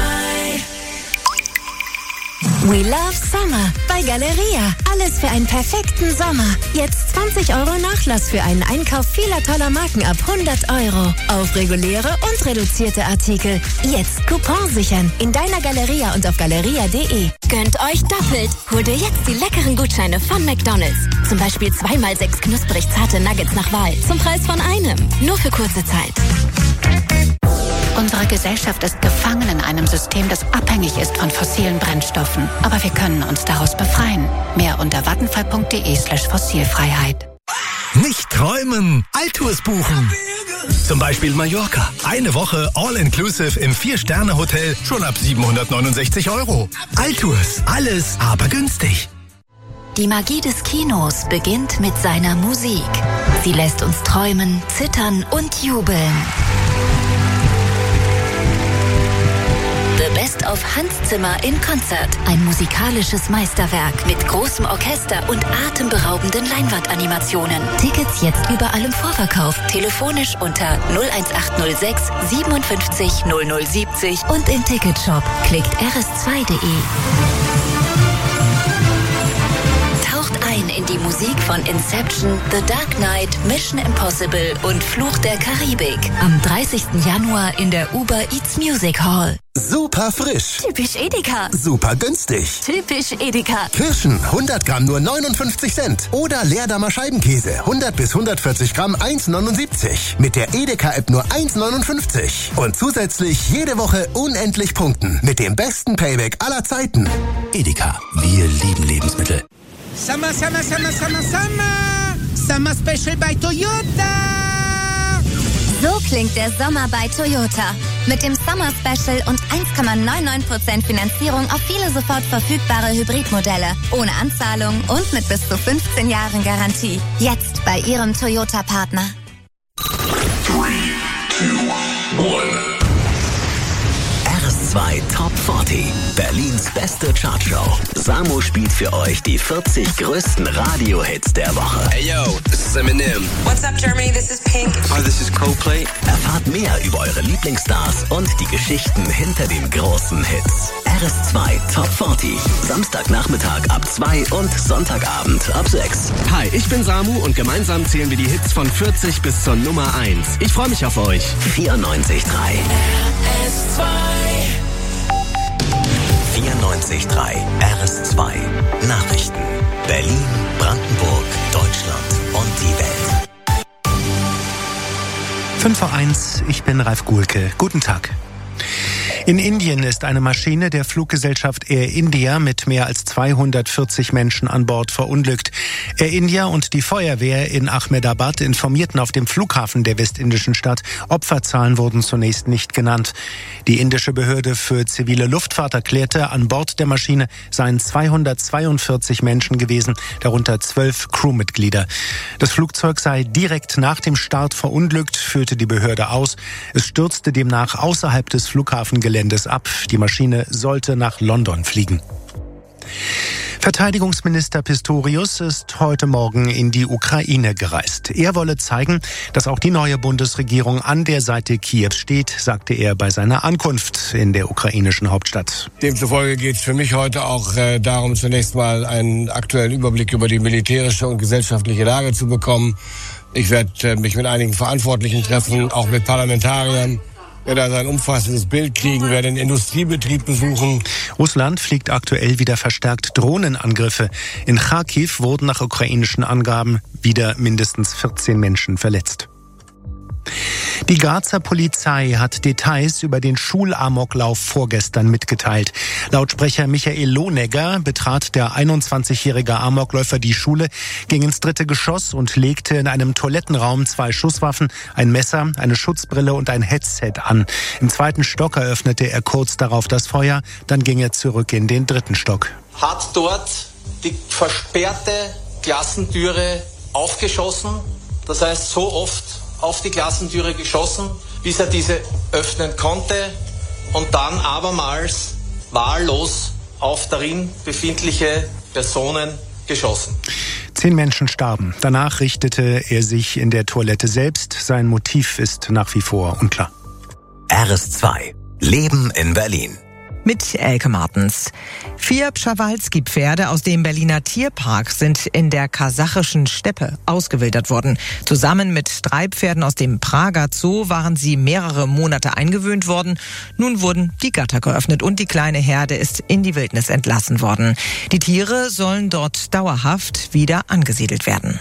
We love Summer bei Galeria. Alles für einen perfekten Sommer. Jetzt 20 Euro Nachlass für einen Einkauf vieler toller Marken ab 100 Euro. Auf reguläre und reduzierte Artikel. Jetzt Coupon sichern. In deiner Galeria und auf galeria.de. Gönnt euch doppelt. Hol dir jetzt die leckeren Gutscheine von McDonald's. Zum Beispiel 2x6 knusprig zarte Nuggets nach Wahl. Zum Preis von einem. Nur für kurze Zeit. Unsere Gesellschaft ist gefangen in einem System, das abhängig ist von fossilen Brennstoffen. Aber wir können uns daraus befreien. Mehr unter vattenfall.de/Fossilfreiheit. Nicht träumen, Altours buchen. Zum Beispiel Mallorca. Eine Woche All-Inclusive im 4-Sterne-Hotel schon ab 769 €. Altours. Alles, aber günstig. Die Magie des Kinos beginnt mit seiner Musik. Sie lässt uns träumen, zittern und jubeln. The Best of Hans Zimmer in Konzert. Ein musikalisches Meisterwerk mit großem Orchester und atemberaubenden Leinwandanimationen. Tickets jetzt überall im Vorverkauf. Telefonisch unter 01806 57 0070 und im Ticketshop. Klickt rs2.de. Ein in die Musik von Inception, The Dark Knight, Mission Impossible und Fluch der Karibik. Am 30. Januar in der Uber Eats Music Hall. Super frisch. Typisch Edeka. Super günstig. Typisch Edeka. Kirschen, 100 Gramm nur 59 Cent. Oder Leerdammer Scheibenkäse, 100 bis 140 Gramm 1,79. Mit der Edeka-App nur 1,59. Und zusätzlich jede Woche unendlich punkten. Mit dem besten Payback aller Zeiten. Edeka, wir lieben Lebensmittel. Summer, summer, summer, summer, summer. Summer Special bei Toyota. So klingt der Sommer bei Toyota. Mit dem Summer Special und 1,99% Finanzierung auf viele sofort verfügbare Hybridmodelle. Ohne Anzahlung und mit bis zu 15 Jahren Garantie. Jetzt bei Ihrem Toyota-Partner. 3, 2, 1. RS2 Top 40. Berlins beste Chartshow. Samo spielt für euch die 40 größten Radio-Hits der Woche. Hey yo, this is Eminem. What's up, Germany? This is Pink. Hi, this is Coldplay. Erfahrt mehr über eure Lieblingsstars und die Geschichten hinter den großen Hits. RS2 Top 40. Samstagnachmittag ab 2 und Sonntagabend ab 6. Hi, ich bin Samu und gemeinsam zählen wir die Hits von 40 bis zur Nummer 1. Ich freue mich auf euch. 94.3 RS2. 94.3 RS2 Nachrichten. Berlin, Brandenburg, Deutschland und die Welt. 5:01, ich bin Ralf Guhlke. Guten Tag. In Indien ist eine Maschine der Fluggesellschaft Air India mit mehr als 240 Menschen an Bord verunglückt. Air India und die Feuerwehr in Ahmedabad informierten auf dem Flughafen der westindischen Stadt. Opferzahlen wurden zunächst nicht genannt. Die indische Behörde für zivile Luftfahrt erklärte, an Bord der Maschine seien 242 Menschen gewesen, darunter 12 Crewmitglieder. Das Flugzeug sei direkt nach dem Start verunglückt, führte die Behörde aus. Es stürzte demnach außerhalb des Flughafengeländes ab. Die Maschine sollte nach London fliegen. Verteidigungsminister Pistorius ist heute Morgen in die Ukraine gereist. Er wolle zeigen, dass auch die neue Bundesregierung an der Seite Kiews steht, sagte er bei seiner Ankunft in der ukrainischen Hauptstadt. Demzufolge geht es für mich heute auch darum, zunächst mal einen aktuellen Überblick über die militärische und gesellschaftliche Lage zu bekommen. Ich werde mich mit einigen Verantwortlichen treffen, auch mit Parlamentariern. Wir werden ein umfassendes Bild kriegen, werden den Industriebetrieb besuchen. Russland fliegt aktuell wieder verstärkt Drohnenangriffe. In Kharkiv wurden nach ukrainischen Angaben wieder mindestens 14 Menschen verletzt. Die Grazer Polizei hat Details über den Schulamoklauf vorgestern mitgeteilt. Laut Sprecher Michael Lohnegger betrat der 21-jährige Amokläufer die Schule, ging ins 3. Geschoss und legte in einem Toilettenraum 2 Schusswaffen, ein Messer, eine Schutzbrille und ein Headset an. Im 2. Stock eröffnete er kurz darauf das Feuer, dann ging er zurück in den 3. Stock. Hat dort die versperrte Klassentüre aufgeschossen, das heißt so oft auf die Klassentüre geschossen, bis er diese öffnen konnte und dann abermals wahllos auf darin befindliche Personen geschossen. 10 Menschen starben. Danach richtete er sich in der Toilette selbst. Sein Motiv ist nach wie vor unklar. RS2 Leben in Berlin. Mit Elke Martens. 4 Pschawalski-Pferde aus dem Berliner Tierpark sind in der kasachischen Steppe ausgewildert worden. Zusammen mit 3 Pferden aus dem Prager Zoo waren sie mehrere Monate eingewöhnt worden. Nun wurden die Gatter geöffnet und die kleine Herde ist in die Wildnis entlassen worden. Die Tiere sollen dort dauerhaft wieder angesiedelt werden.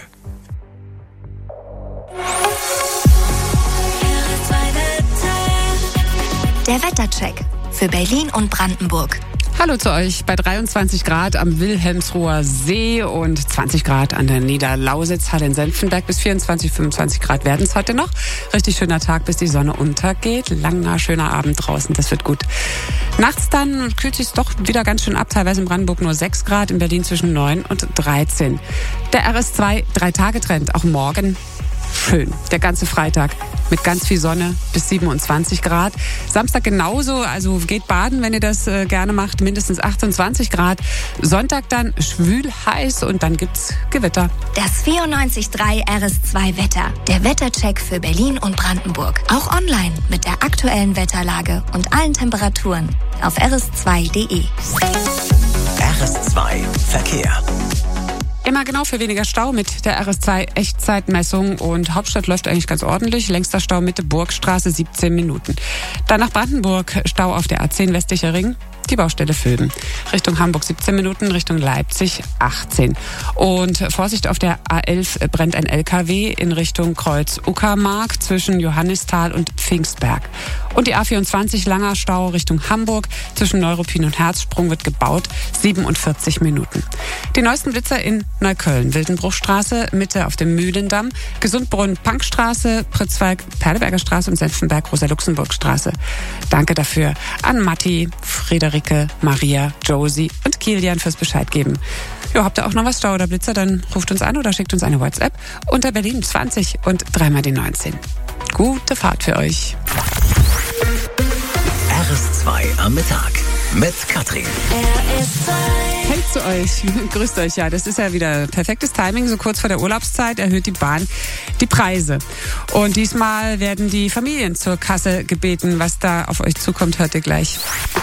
Der Wettercheck für Berlin und Brandenburg. Hallo zu euch bei 23 Grad am Wilhelmsruher See und 20 Grad an der Niederlausitzhalle in Senftenberg. Bis 24, 25 Grad werden es heute noch. Richtig schöner Tag, bis die Sonne untergeht. Langer, schöner Abend draußen, das wird gut. Nachts dann kühlt sich doch wieder ganz schön ab. Teilweise in Brandenburg nur 6 Grad, in Berlin zwischen 9 und 13. Der RS2 3-Tage-Trend, auch morgen schön. Der ganze Freitag mit ganz viel Sonne bis 27 Grad. Samstag genauso, also geht baden, wenn ihr das gerne macht, mindestens 28 Grad. Sonntag dann schwül heiß und dann gibt's Gewitter. Das 94.3 RS2 Wetter. Der Wettercheck für Berlin und Brandenburg. Auch online mit der aktuellen Wetterlage und allen Temperaturen auf rs2.de. RS2 Verkehr. Immer genau für weniger Stau mit der RS2 Echtzeitmessung und Hauptstadt läuft eigentlich ganz ordentlich. Längster Stau Mitte Burgstraße 17 Minuten. Dann nach Brandenburg Stau auf der A10 westlicher Ring. Die Baustelle Vöben. Richtung Hamburg 17 Minuten, Richtung Leipzig 18. Und Vorsicht, auf der A11 brennt ein LKW in Richtung Kreuz Uckermark zwischen Johannisthal und Pfingstberg. Und die A24 langer Stau Richtung Hamburg zwischen Neuruppin und Herzsprung wird gebaut, 47 Minuten. Die neuesten Blitzer in Neukölln, Wildenbruchstraße, Mitte auf dem Mühlendamm, Gesundbrunn, Pankstraße, Pritzwalk, Perleberger Straße und Senftenberg, Rosa-Luxemburg-Straße. Danke dafür an Matti, Friederike, Maria, Josie und Kilian fürs Bescheid geben. Ja, habt ihr auch noch was, Stau oder Blitzer, dann ruft uns an oder schickt uns eine WhatsApp unter Berlin 20 und 3 die 19. Gute Fahrt für euch. RS2 am Mittag mit Katrin. Hey zu euch, grüßt euch. Ja, das ist ja wieder perfektes Timing. So kurz vor der Urlaubszeit erhöht die Bahn die Preise. Und diesmal werden die Familien zur Kasse gebeten. Was da auf euch zukommt, hört ihr gleich.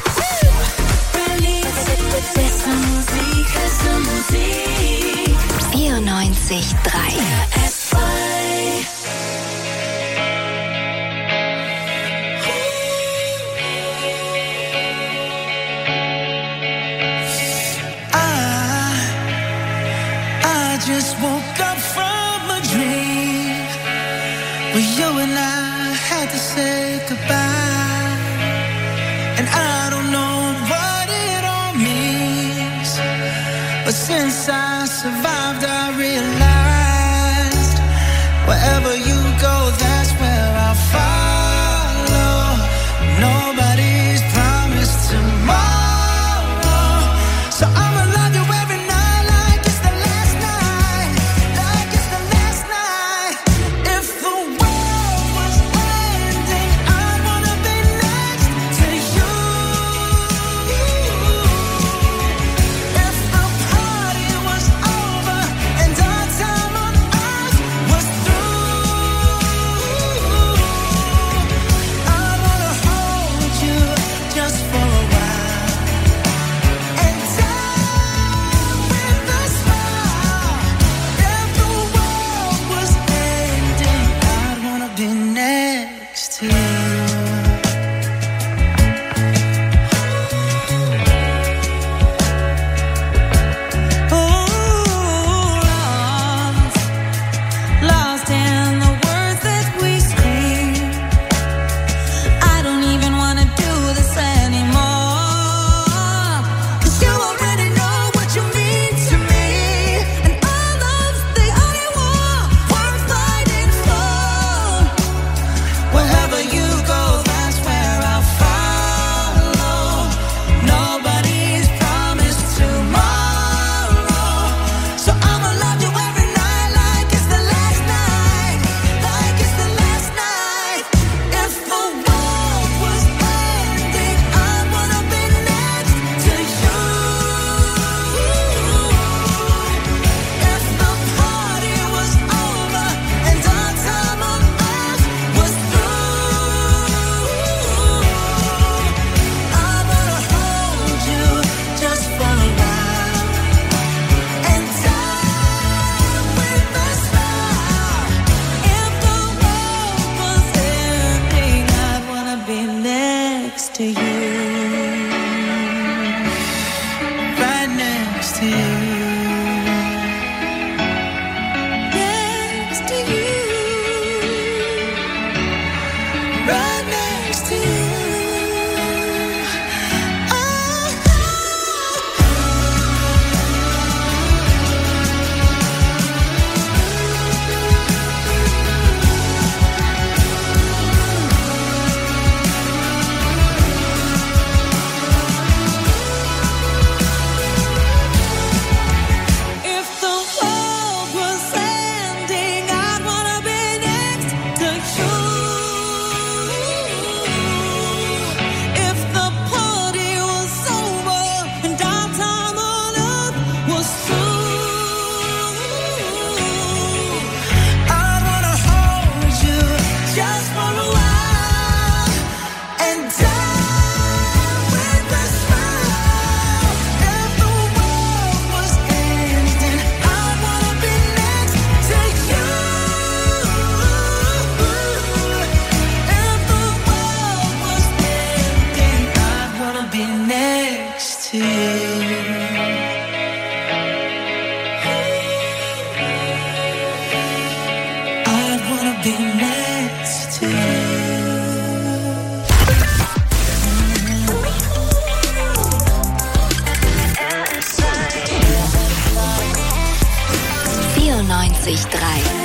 94.3 I just woke up from a dream where you and I had to say goodbye, and I don't know what it all means, but since I survived I realized wherever you go, that's where I'll follow. Nobody's promised tomorrow, so I'ma love you every night like it's the last night, like it's the last night. If the world was ending, I wanna be next to you. If the party was over be next to you. 94.3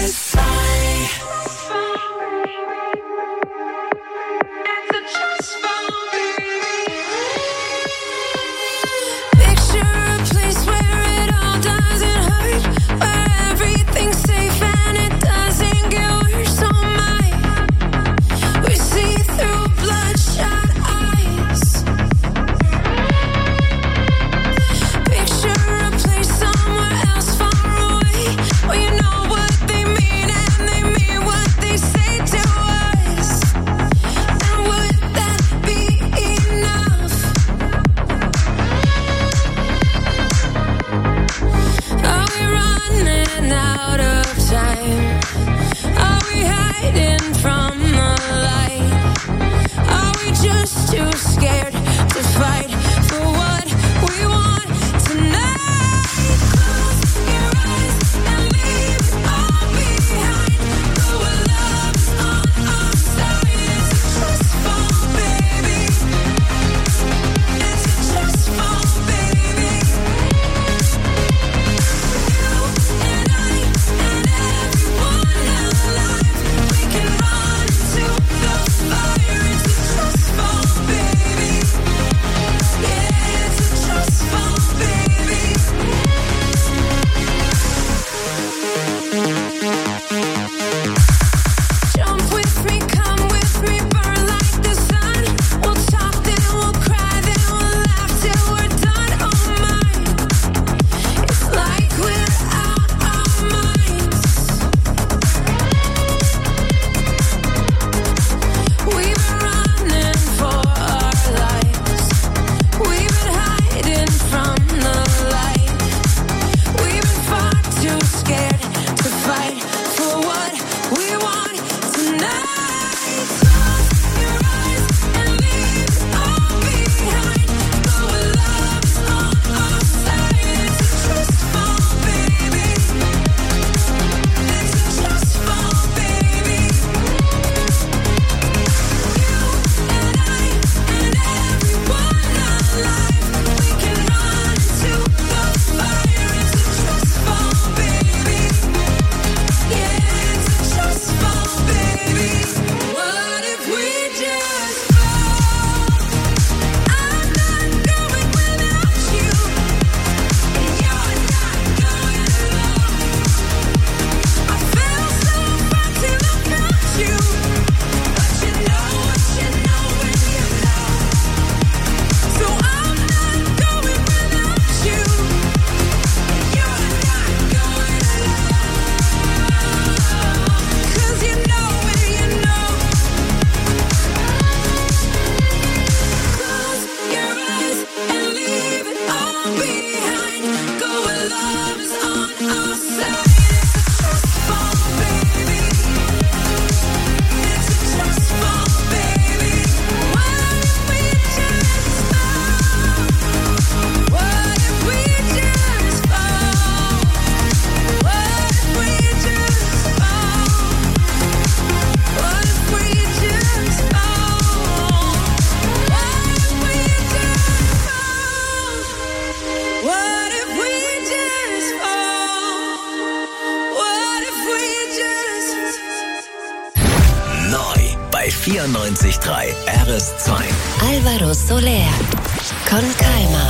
94.3 RS2. Alvaro Soler, Con Calma.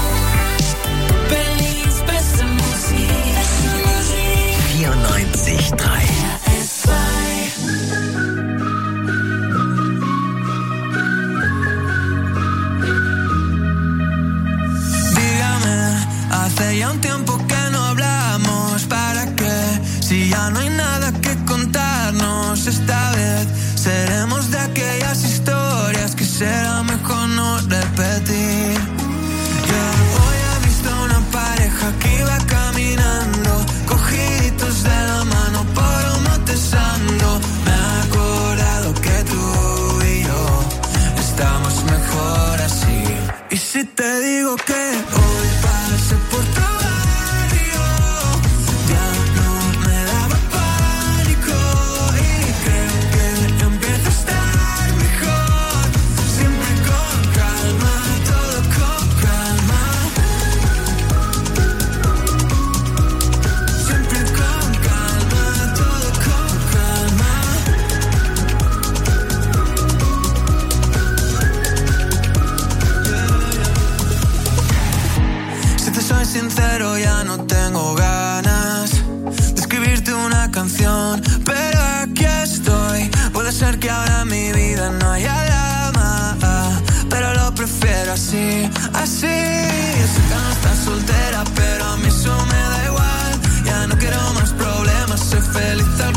Berlins beste Musik. 94.3 RS2. Dígame, hace ya un tiempo que no hablamos. ¿Para qué? Si ya no hay nada que contarnos esta vez. Seremos de aquellas historias que será mejor no repetir. Yo hoy he visto una pareja que iba caminando, cogiditos de la mano por un matezando. Me he acordado que tú y yo estamos mejor así. Y si te digo que hoy pasé por tu barrio, ya no me daba pánico. Y canción, pero aquí estoy. Puede ser que ahora en mi vida no haya drama, pero lo prefiero así, así. Yo sé que no estás soltera, pero a mí eso me da igual. Ya no quiero más problemas, soy feliz al